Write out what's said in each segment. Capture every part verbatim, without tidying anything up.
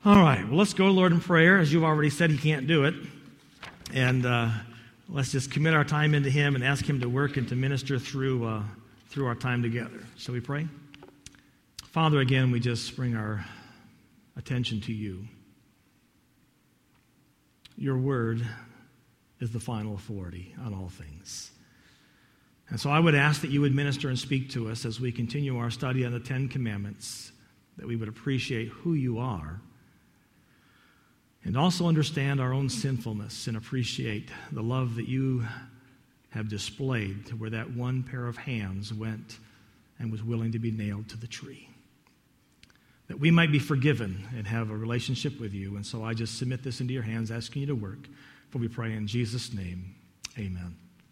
All right, well, let's go to Lord in prayer. As you've already said, he can't do it. And uh, let's just commit our time into him and ask him to work and to minister through, uh, through our time together. Shall we pray? Father, again, we just bring our attention to you. Your word is the final authority on all things. And so I would ask that you would minister and speak to us as we continue our study on the Ten Commandments, that we would appreciate who you are, and also understand our own sinfulness and appreciate the love that you have displayed to where that one pair of hands went and was willing to be nailed to the tree. That we might be forgiven and have a relationship with you. And so I just submit this into your hands, asking you to work. For we pray in Jesus' name, amen.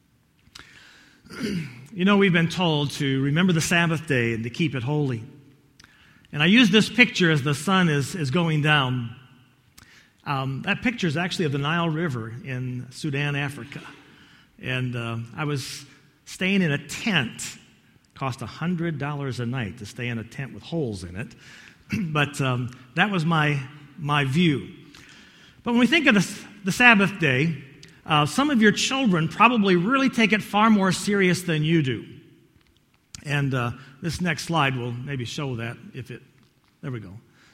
You know, we've been told to remember the Sabbath day and to keep it holy. And I use this picture as the sun is, is going down. Um, that picture is actually of the Nile River in Sudan, Africa. And uh, I was staying in a tent. It cost one hundred dollars a night to stay in a tent with holes in it. But um, that was my, my view. But when we think of the, the Sabbath day, uh, some of your children probably really take it far more serious than you do. And uh, this next slide will maybe show that if it... There we go.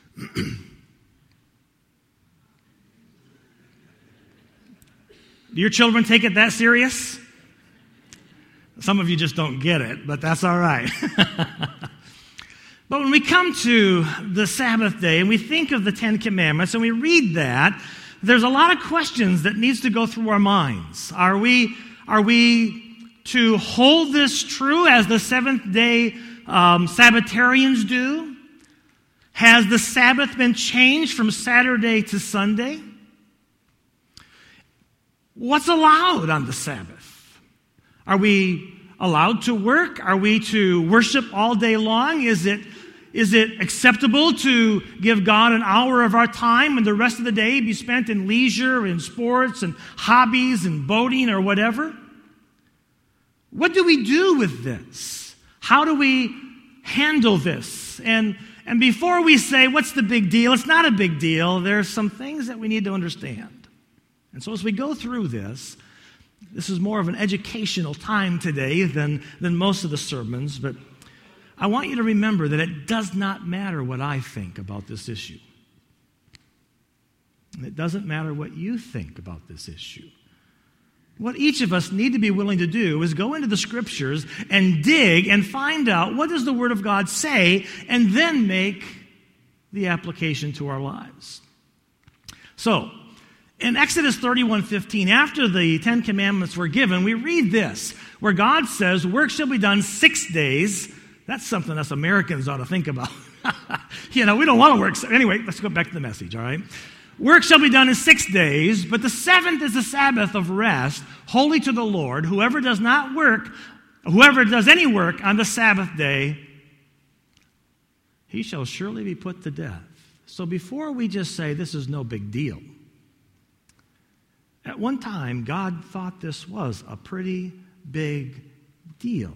Do your children take it that serious? Some of you just don't get it, but that's all right. But when we come to the Sabbath day and we think of the Ten Commandments and we read that, there's a lot of questions that needs to go through our minds. Are we, are we to hold this true as the seventh-day um, Sabbatarians do? Has the Sabbath been changed from Saturday to Sunday? What's allowed on the Sabbath? Are we allowed to work? Are we to worship all day long? Is it, is it acceptable to give God an hour of our time and the rest of the day be spent in leisure and sports and hobbies and boating or whatever? What do we do with this? How do we handle this? And, and before we say, what's the big deal? It's not a big deal. There's some things that we need to understand. And so as we go through this, this is more of an educational time today than, than most of the sermons, but I want you to remember that it does not matter what I think about this issue. It doesn't matter what you think about this issue. What each of us need to be willing to do is go into the Scriptures and dig and find out what does the Word of God say, and then make the application to our lives. So, in Exodus thirty-one fifteen, after the Ten Commandments were given, we read this, where God says, work shall be done six days. That's something us Americans ought to think about. You know, we don't want to work. Anyway, let's go back to the message, all right? Work shall be done in six days, but the seventh is the Sabbath of rest, holy to the Lord. Whoever does not work, whoever does any work on the Sabbath day, he shall surely be put to death. So before we just say this is no big deal, at one time, God thought this was a pretty big deal.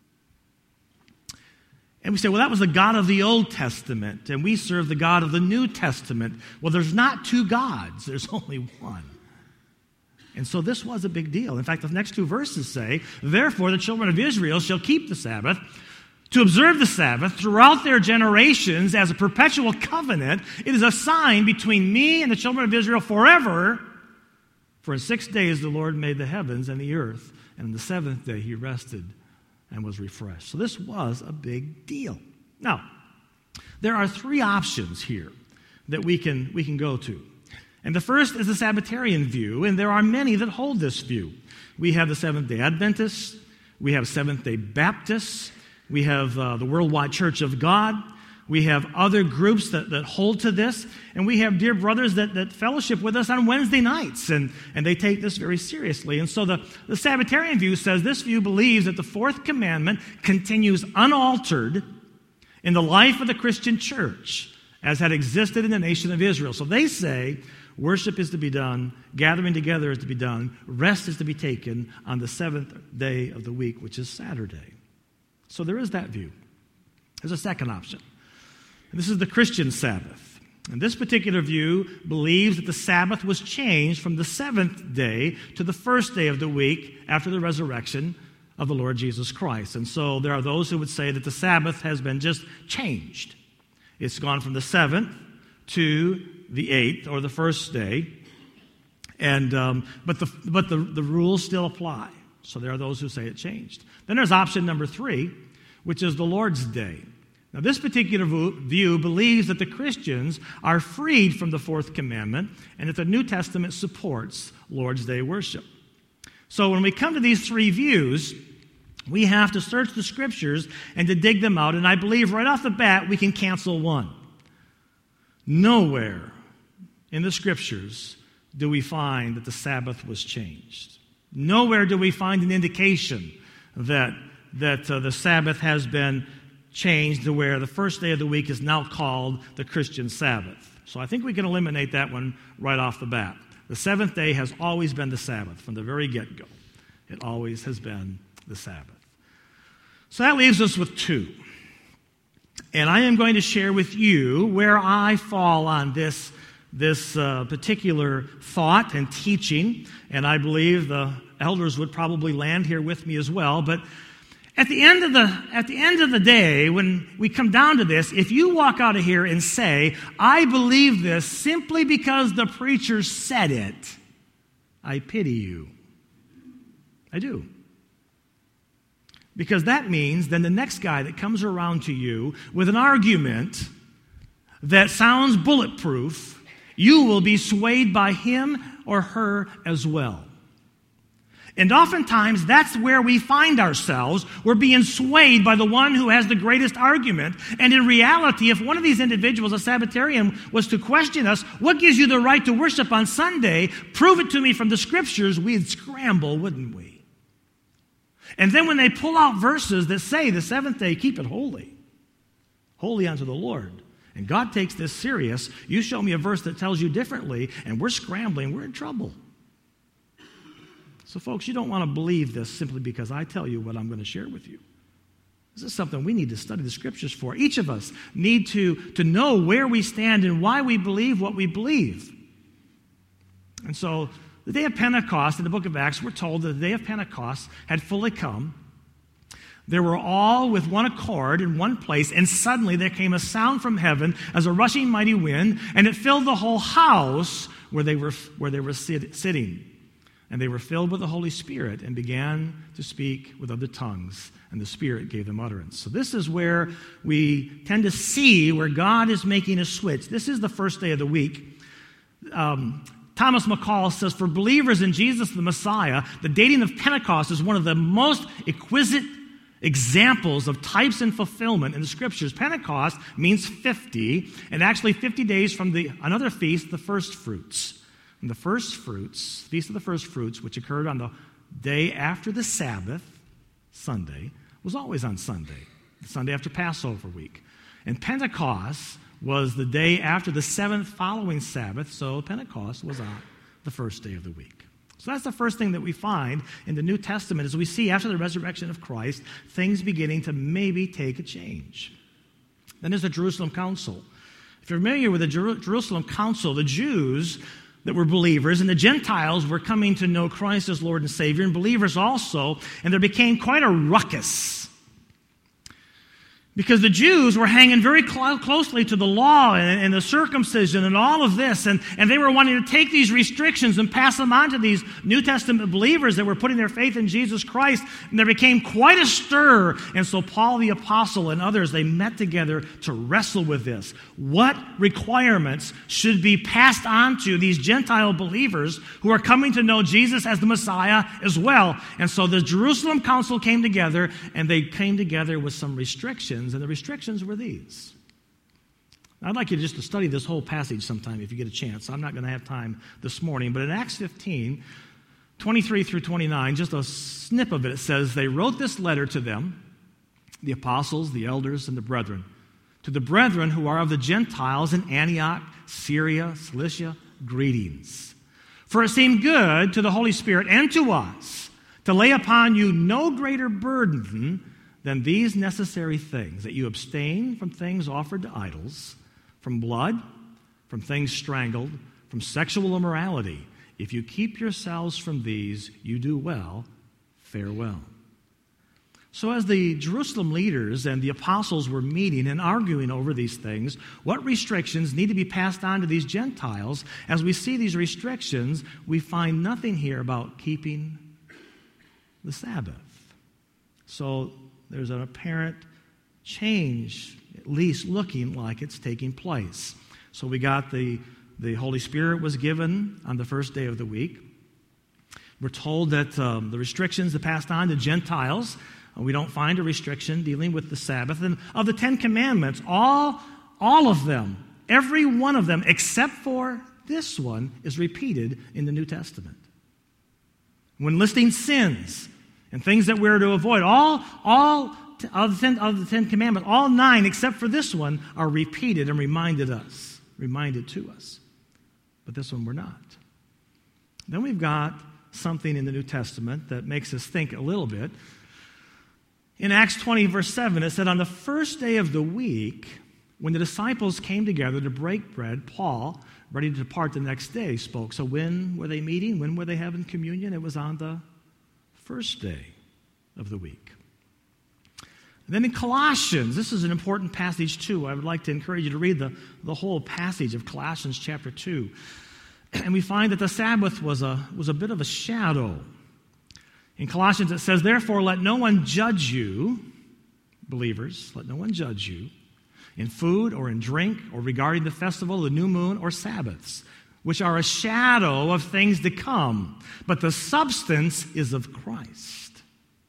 And we say, well, that was the God of the Old Testament, and we serve the God of the New Testament. Well, there's not two gods. There's only one. And so this was a big deal. In fact, the next two verses say, therefore the children of Israel shall keep the Sabbath, to observe the Sabbath throughout their generations as a perpetual covenant. It is a sign between me and the children of Israel forever. For in six days the Lord made the heavens and the earth, and on the seventh day he rested and was refreshed. So this was a big deal. Now, there are three options here that we can, we can go to. And the first is the Sabbatarian view, and there are many that hold this view. We have the Seventh-day Adventists, we have Seventh-day Baptists, we have uh, the Worldwide Church of God, we have other groups that, that hold to this, and we have dear brothers that, that fellowship with us on Wednesday nights, and, and they take this very seriously. And so the, the Sabbatarian view says this view believes that the fourth commandment continues unaltered in the life of the Christian church as had existed in the nation of Israel. So they say worship is to be done, gathering together is to be done, rest is to be taken on the seventh day of the week, which is Saturday. So there is that view. There's a second option. This is the Christian Sabbath. And this particular view believes that the Sabbath was changed from the seventh day to the first day of the week after the resurrection of the Lord Jesus Christ. And so there are those who would say that the Sabbath has been just changed. It's gone from the seventh to the eighth, or the first day. And um, but the but the, the rules still apply. So there are those who say it changed. Then there's option number three, which is the Lord's Day. Now, this particular view believes that the Christians are freed from the fourth commandment and that the New Testament supports Lord's Day worship. So when we come to these three views, we have to search the Scriptures and to dig them out, and I believe right off the bat we can cancel one. Nowhere in the Scriptures do we find that the Sabbath was changed. Nowhere do we find an indication that, that uh, the Sabbath has been changed to where the first day of the week is now called the Christian Sabbath. So I think we can eliminate that one right off the bat. The seventh day has always been the Sabbath from the very get-go. It always has been the Sabbath. So that leaves us with two. And I am going to share with you where I fall on this, this uh, particular thought and teaching. And I believe the elders would probably land here with me as well. But At the end of the at the end of the day, when we come down to this, if you walk out of here and say, I believe this simply because the preacher said it, I pity you. I do. Because that means then the next guy that comes around to you with an argument that sounds bulletproof, you will be swayed by him or her as well. And oftentimes, that's where we find ourselves. We're being swayed by the one who has the greatest argument. And in reality, if one of these individuals, a Sabbatarian, was to question us, what gives you the right to worship on Sunday? Prove it to me from the Scriptures, we'd scramble, wouldn't we? And then when they pull out verses that say the seventh day, keep it holy, holy unto the Lord, and God takes this serious, you show me a verse that tells you differently, and we're scrambling, we're in trouble. So, folks, you don't want to believe this simply because I tell you what I'm going to share with you. This is something we need to study the Scriptures for. Each of us need to, to know where we stand and why we believe what we believe. And so, the day of Pentecost, in the book of Acts, we're told that the day of Pentecost had fully come. They were all with one accord in one place, and suddenly there came a sound from heaven as a rushing mighty wind, and it filled the whole house where they were, where they were sit, sitting. And they were filled with the Holy Spirit and began to speak with other tongues, and the Spirit gave them utterance. So this is where we tend to see where God is making a switch. This is the first day of the week. Um, Thomas McCall says, for believers in Jesus the Messiah, the dating of Pentecost is one of the most exquisite examples of types and fulfillment in the Scriptures. Pentecost means fifty, and actually fifty days from the another feast, the first fruits. And the first fruits, Feast of the First Fruits, which occurred on the day after the Sabbath, Sunday, was always on Sunday, the Sunday after Passover week. And Pentecost was the day after the seventh following Sabbath, so Pentecost was on the first day of the week. So that's the first thing that we find in the New Testament, is we see after the resurrection of Christ, things beginning to maybe take a change. Then there's the Jerusalem Council. If you're familiar with the Jer- Jerusalem Council, the Jews that were believers, and the Gentiles were coming to know Christ as Lord and Savior, and believers also, and there became quite a ruckus. Because the Jews were hanging very cl- closely to the law and, and the circumcision and all of this, and, and they were wanting to take these restrictions and pass them on to these New Testament believers that were putting their faith in Jesus Christ, and there became quite a stir. And so Paul the Apostle and others, they met together to wrestle with this. What requirements should be passed on to these Gentile believers who are coming to know Jesus as the Messiah as well? And so the Jerusalem Council came together, and they came together with some restrictions. And the restrictions were these. I'd like you just to study this whole passage sometime if you get a chance. I'm not going to have time this morning. But in Acts fifteen, twenty-three through twenty-nine, just a snip of it, it says, they wrote this letter to them, the apostles, the elders, and the brethren, to the brethren who are of the Gentiles in Antioch, Syria, Cilicia, greetings. For it seemed good to the Holy Spirit and to us to lay upon you no greater burden than these necessary things, that you abstain from things offered to idols, from blood, from things strangled, from sexual immorality. If you keep yourselves from these, you do well. Farewell. So as the Jerusalem leaders and the apostles were meeting and arguing over these things, what restrictions need to be passed on to these Gentiles, as we see these restrictions, we find nothing here about keeping the Sabbath. So there's an apparent change, at least looking like it's taking place. So we got the, the Holy Spirit was given on the first day of the week. We're told that um, the restrictions are passed on to Gentiles. We don't find a restriction dealing with the Sabbath. And of the Ten Commandments, all, all of them, every one of them, except for this one, is repeated in the New Testament. When listing sins and things that we're to avoid, all, all of, the ten, of the Ten Commandments, all nine except for this one, are repeated and reminded us, reminded to us. But this one we're not. Then we've got something in the New Testament that makes us think a little bit. In Acts twenty, verse seven, it said, on the first day of the week, when the disciples came together to break bread, Paul, ready to depart the next day, spoke. So when were they meeting? When were they having communion? It was on the first day of the week. And then in Colossians, this is an important passage too. I would like to encourage you to read the, the whole passage of Colossians chapter two. And we find that the Sabbath was a, was a bit of a shadow. In Colossians it says, therefore let no one judge you, believers, let no one judge you, in food or in drink or regarding the festival, the new moon, or Sabbaths, which are a shadow of things to come, but the substance is of Christ.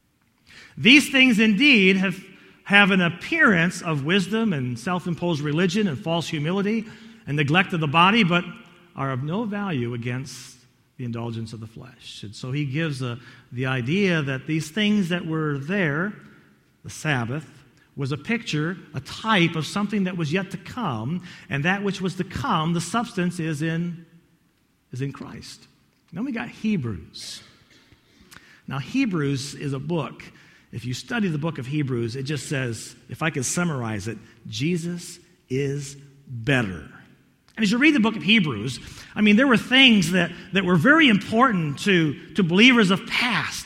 These things indeed have, have an appearance of wisdom and self-imposed religion and false humility and neglect of the body, but are of no value against the indulgence of the flesh. And so he gives a, the idea that these things that were there, the Sabbath, was a picture, a type of something that was yet to come, and that which was to come, the substance is in, is in Christ. Then we got Hebrews. Now, Hebrews is a book. If you study the book of Hebrews, it just says, if I could summarize it, Jesus is better. And as you read the book of Hebrews, I mean, there were things that, that were very important to, to believers of past.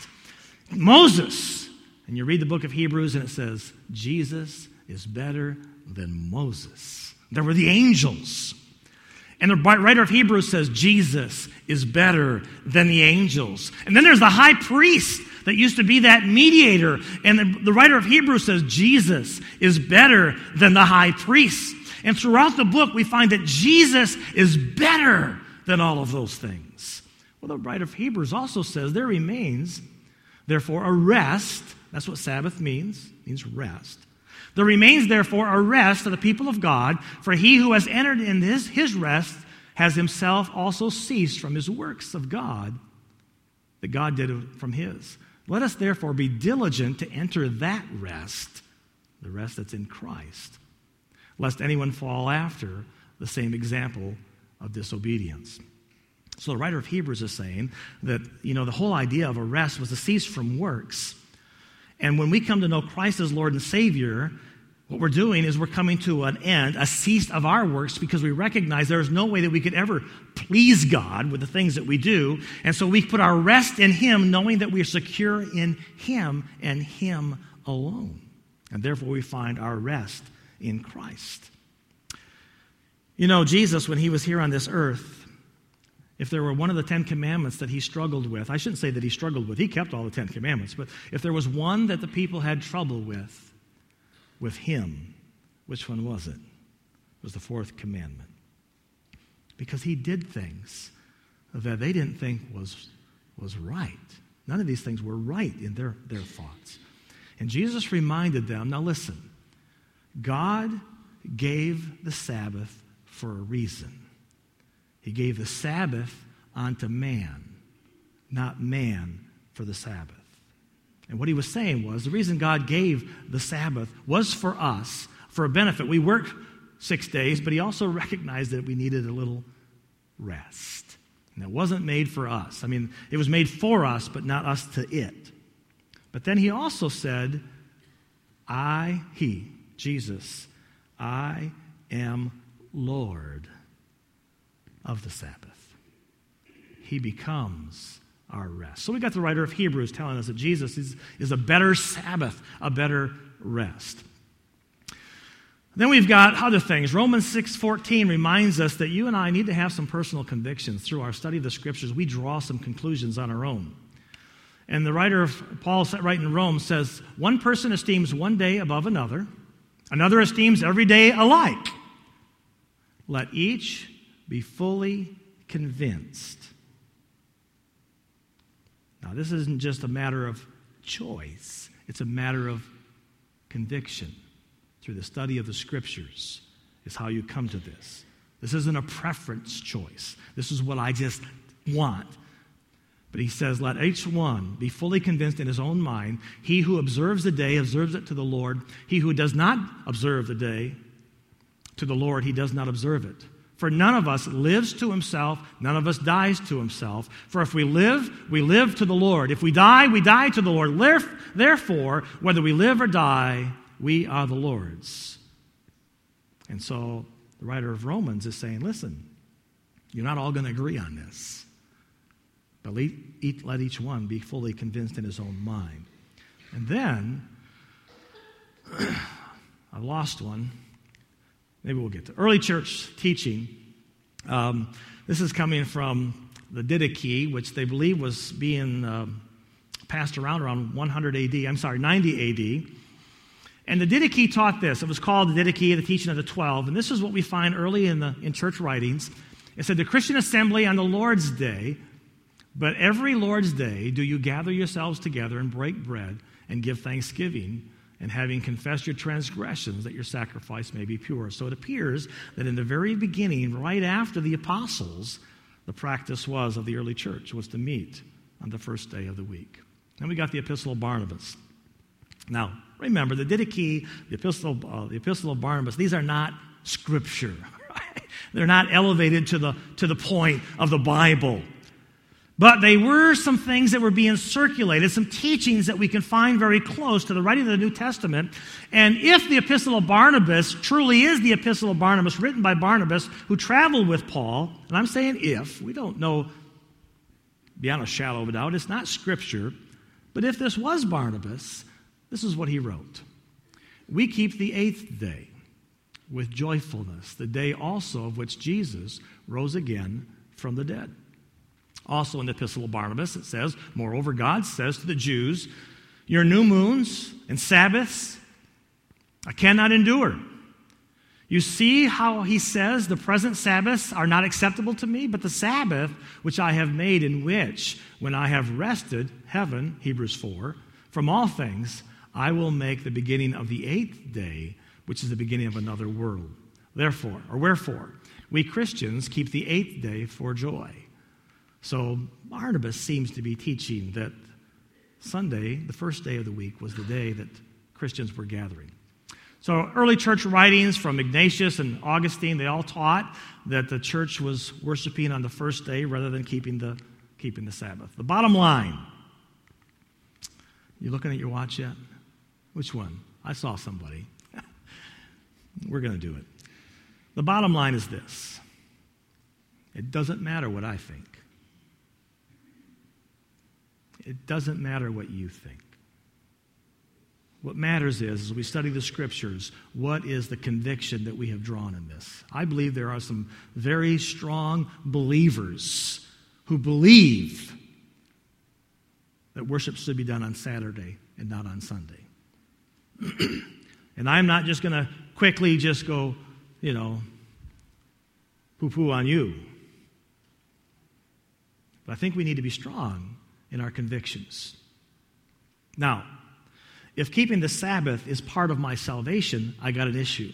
Moses, and you read the book of Hebrews and it says, Jesus is better than Moses. There were the angels. And the writer of Hebrews says, Jesus is better than the angels. And then there's the high priest that used to be that mediator. And the, the writer of Hebrews says, Jesus is better than the high priest. And throughout the book, we find that Jesus is better than all of those things. Well, the writer of Hebrews also says there remains, therefore, a rest. That's what Sabbath means. It means rest. There remains, therefore, a rest of the people of God, for he who has entered in his, his rest has himself also ceased from his works of God that God did from his. Let us, therefore, be diligent to enter that rest, the rest that's in Christ, lest anyone fall after the same example of disobedience. So the writer of Hebrews is saying that, you know, the whole idea of a rest was to cease from works. And when we come to know Christ as Lord and Savior, what we're doing is we're coming to an end, a cease of our works, because we recognize there is no way that we could ever please God with the things that we do. And so we put our rest in Him, knowing that we are secure in Him and Him alone. And therefore we find our rest in Christ. You know, Jesus, when He was here on this earth, if there were one of the Ten Commandments that He struggled with, I shouldn't say that He struggled with, He kept all the Ten Commandments, but if there was one that the people had trouble with, with Him, which one was it? It was the fourth commandment. Because He did things that they didn't think was, was right. None of these things were right in their, their thoughts. And Jesus reminded them, now listen, God gave the Sabbath for a reason. He gave the Sabbath unto man, not man for the Sabbath. And what He was saying was the reason God gave the Sabbath was for us, for a benefit. We work six days, but He also recognized that we needed a little rest. And it wasn't made for us. I mean, it was made for us, but not us to it. But then He also said, I, He, Jesus, I am Lord of the Sabbath. He becomes our rest. So we got the writer of Hebrews telling us that Jesus is, is a better Sabbath, a better rest. Then we've got other things. Romans six fourteen reminds us that you and I need to have some personal convictions. Through our study of the Scriptures, we draw some conclusions on our own. And the writer of Paul, writing in Rome, says, one person esteems one day above another, another esteems every day alike. Let each be fully convinced. Now, this isn't just a matter of choice. It's a matter of conviction. Through the study of the Scriptures is how you come to this. This isn't a preference choice. This is what I just want. But he says, let each one be fully convinced in his own mind. He who observes the day observes it to the Lord. He who does not observe the day to the Lord, he does not observe it. For none of us lives to himself, none of us dies to himself. For if we live, we live to the Lord. If we die, we die to the Lord. Therefore, whether we live or die, we are the Lord's. And so the writer of Romans is saying, listen, you're not all going to agree on this. But let each one be fully convinced in his own mind. And then, I lost one. Maybe we'll get to early church teaching. Um, this is coming from the Didache, which they believe was being um, passed around around one hundred A D. I'm sorry, ninety A D. And the Didache taught this. It was called the Didache, the teaching of the twelve. And this is what we find early in the in church writings. It said, the Christian assembly on the Lord's day, but every Lord's day do you gather yourselves together and break bread and give thanksgiving, and having confessed your transgressions, that your sacrifice may be pure. So it appears that in the very beginning, right after the apostles, the practice was of the early church was to meet on the first day of the week. Then we got the Epistle of Barnabas. Now, remember, the Didache, the Epistle, uh, the Epistle of Barnabas, these are not Scripture. Right? They're not elevated to the, to the point of the Bible. But they were some things that were being circulated, some teachings that we can find very close to the writing of the New Testament. And if the Epistle of Barnabas truly is the Epistle of Barnabas, written by Barnabas, who traveled with Paul, and I'm saying if, we don't know beyond a shadow of a doubt, it's not Scripture, but if this was Barnabas, this is what he wrote. We keep the eighth day with joyfulness, the day also of which Jesus rose again from the dead. Also in the Epistle of Barnabas, it says, moreover, God says to the Jews, your new moons and Sabbaths I cannot endure. You see how he says the present Sabbaths are not acceptable to me, but the Sabbath which I have made, in which, when I have rested, heaven, Hebrews four, from all things, I will make the beginning of the eighth day, which is the beginning of another world. Therefore, or wherefore, we Christians keep the eighth day for joy. So Barnabas seems to be teaching that Sunday, the first day of the week, was the day that Christians were gathering. So early church writings from Ignatius and Augustine, they all taught that the church was worshiping on the first day rather than keeping the, keeping the Sabbath. The bottom line, you looking at your watch yet? Which one? I saw somebody. We're going to do it. The bottom line is this. It doesn't matter what I think. It doesn't matter what you think. What matters is, as we study the Scriptures, what is the conviction that we have drawn in this? I believe there are some very strong believers who believe that worship should be done on Saturday and not on Sunday. And I'm not just going to quickly just go, you know, poo-poo on you. But I think we need to be strong in our convictions. Now, if keeping the Sabbath is part of my salvation, I got an issue.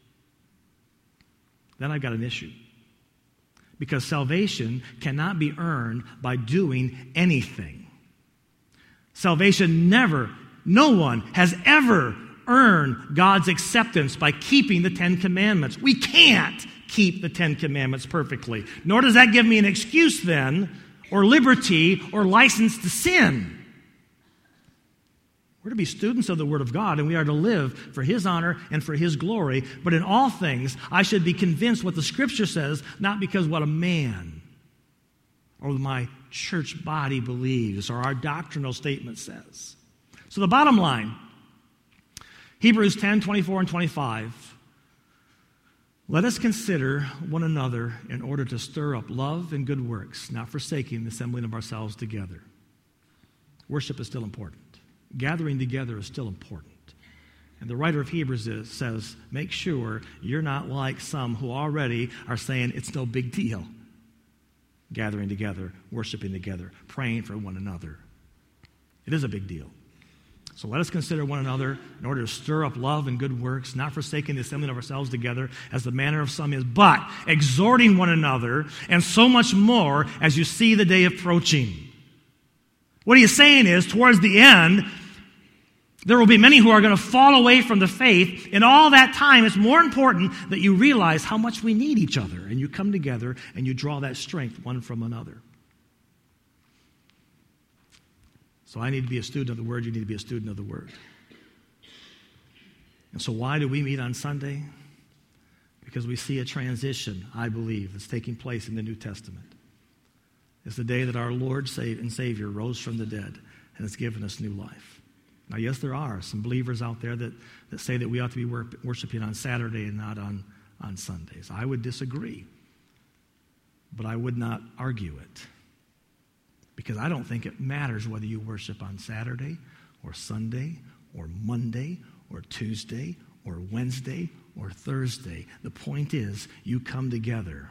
Then I've got an issue. Because salvation cannot be earned by doing anything. Salvation never, no one has ever earned God's acceptance by keeping the Ten Commandments. We can't keep the Ten Commandments perfectly. Nor does that give me an excuse then, or liberty, or license to sin. We're to be students of the Word of God, and we are to live for His honor and for His glory. But in all things, I should be convinced what the Scripture says, not because what a man or my church body believes or our doctrinal statement says. So the bottom line, Hebrews ten, twenty-four and twenty-five, let us consider one another in order to stir up love and good works, not forsaking the assembling of ourselves together. Worship is still important. Gathering together is still important. And the writer of Hebrews is, says, make sure you're not like some who already are saying it's no big deal. Gathering together, worshiping together, praying for one another. It is a big deal. So let us consider one another in order to stir up love and good works, not forsaking the assembling of ourselves together as the manner of some is, but exhorting one another, and so much more as you see the day approaching. What he's saying is, towards the end, there will be many who are going to fall away from the faith. In all that time, it's more important that you realize how much we need each other, and you come together and you draw that strength one from another. So I need to be a student of the Word. You need to be a student of the Word. And so why do we meet on Sunday? Because we see a transition, I believe, that's taking place in the New Testament. It's the day that our Lord and Savior rose from the dead and has given us new life. Now, yes, there are some believers out there that, that say that we ought to be wor- worshiping on Saturday and not on, on Sundays. I would disagree, but I would not argue it. Because I don't think it matters whether you worship on Saturday or Sunday or Monday or Tuesday or Wednesday or Thursday. The point is, you come together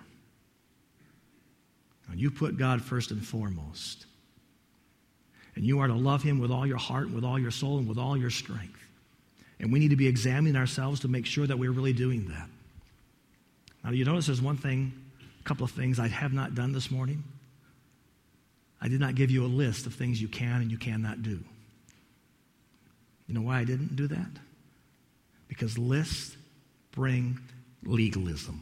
and you put God first and foremost. And you are to love Him with all your heart, with all your soul, and with all your strength. And we need to be examining ourselves to make sure that we're really doing that. Now, you notice there's one thing, a couple of things I have not done this morning. I did not give you a list of things you can and you cannot do. You know why I didn't do that? Because lists bring legalism.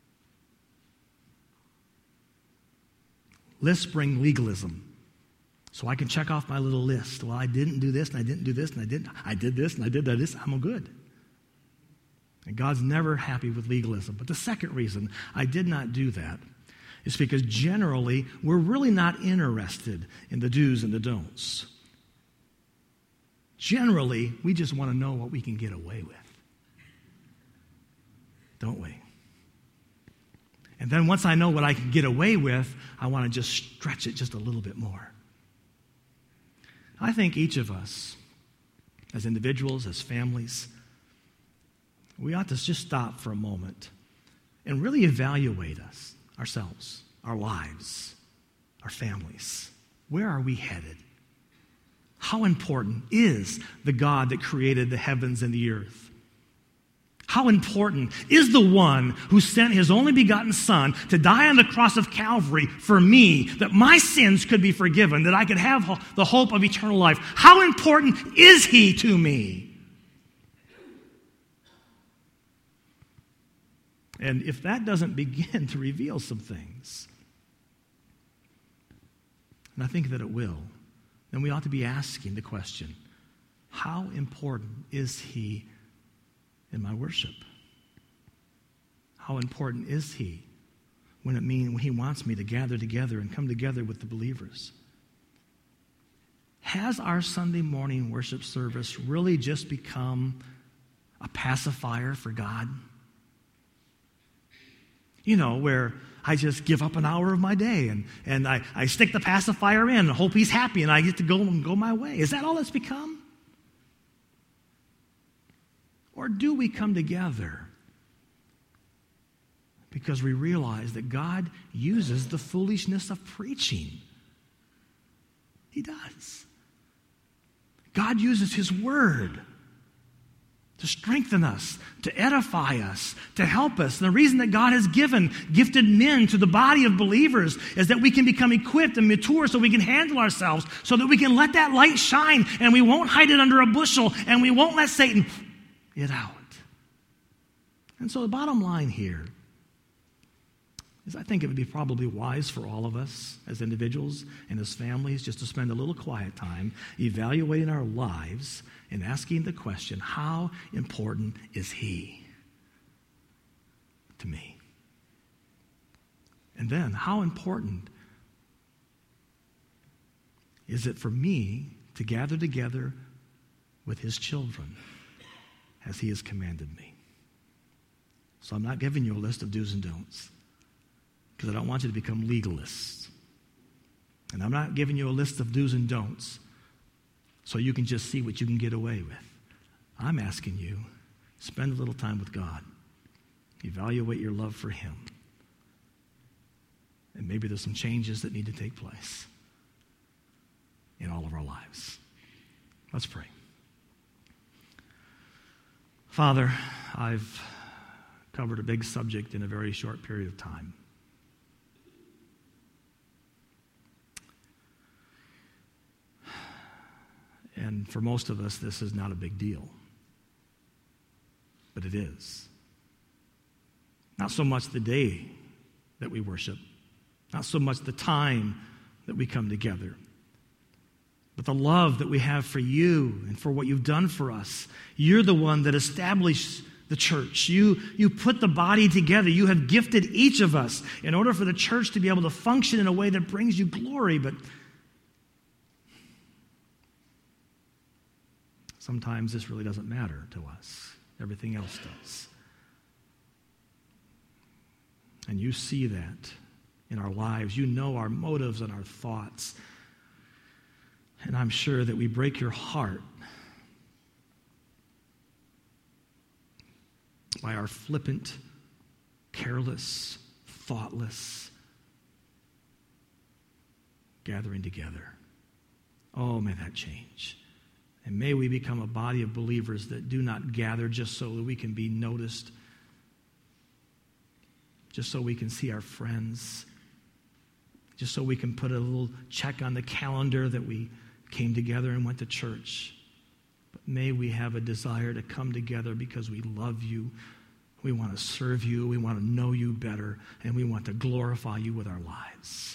Lists bring legalism. So I can check off my little list. Well, I didn't do this, and I didn't do this, and I didn't. I did this, and I did this. I'm good. And God's never happy with legalism. But the second reason I did not do that is because generally we're really not interested in the do's and the don'ts. Generally, we just want to know what we can get away with. Don't we? And then once I know what I can get away with, I want to just stretch it just a little bit more. I think each of us, as individuals, as families, we ought to just stop for a moment and really evaluate us, ourselves, our lives, our families. Where are we headed? How important is the God that created the heavens and the earth? How important is the one who sent His only begotten Son to die on the cross of Calvary for me, that my sins could be forgiven, that I could have the hope of eternal life? How important is He to me? And if that doesn't begin to reveal some things, and I think that it will, then we ought to be asking the question, how important is He in my worship? How important is He when it mean, when He wants me to gather together and come together with the believers? Has our Sunday morning worship service really just become a pacifier for God? You know, where I just give up an hour of my day and, and I, I stick the pacifier in and hope He's happy and I get to go and go my way. Is that all it's become? Or do we come together because we realize that God uses the foolishness of preaching? He does. God uses His Word to strengthen us, to edify us, to help us. And the reason that God has given gifted men to the body of believers is that we can become equipped and mature so we can handle ourselves, so that we can let that light shine and we won't hide it under a bushel and we won't let Satan it out. And so the bottom line here is I think it would be probably wise for all of us as individuals and as families just to spend a little quiet time evaluating our lives and asking the question, how important is he to me? And then, how important is it for me to gather together with his children as he has commanded me? So I'm not giving you a list of do's and don'ts because I don't want you to become legalists. And I'm not giving you a list of do's and don'ts so you can just see what you can get away with. I'm asking you, spend a little time with God. Evaluate your love for him. And maybe there's some changes that need to take place in all of our lives. Let's pray. Father, I've covered a big subject in a very short period of time. And for most of us, this is not a big deal. But it is. Not so much the day that we worship, not so much the time that we come together, but the love that we have for you and for what you've done for us. You're the one that established the church. You, you put the body together. You have gifted each of us in order for the church to be able to function in a way that brings you glory. But sometimes this really doesn't matter to us. Everything else does. And you see that in our lives. You know our motives and our thoughts. And I'm sure that we break your heart by our flippant, careless, thoughtless gathering together. Oh, may that change. And may we become a body of believers that do not gather just so that we can be noticed, just so we can see our friends, just so we can put a little check on the calendar that we came together and went to church. But may we have a desire to come together because we love you, we want to serve you, we want to know you better, and we want to glorify you with our lives.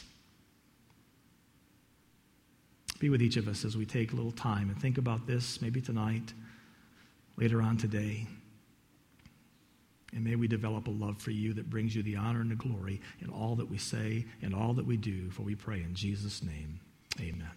Be with each of us as we take a little time and think about this, maybe tonight, later on today. And may we develop a love for you that brings you the honor and the glory in all that we say and all that we do, for we pray in Jesus' name. Amen.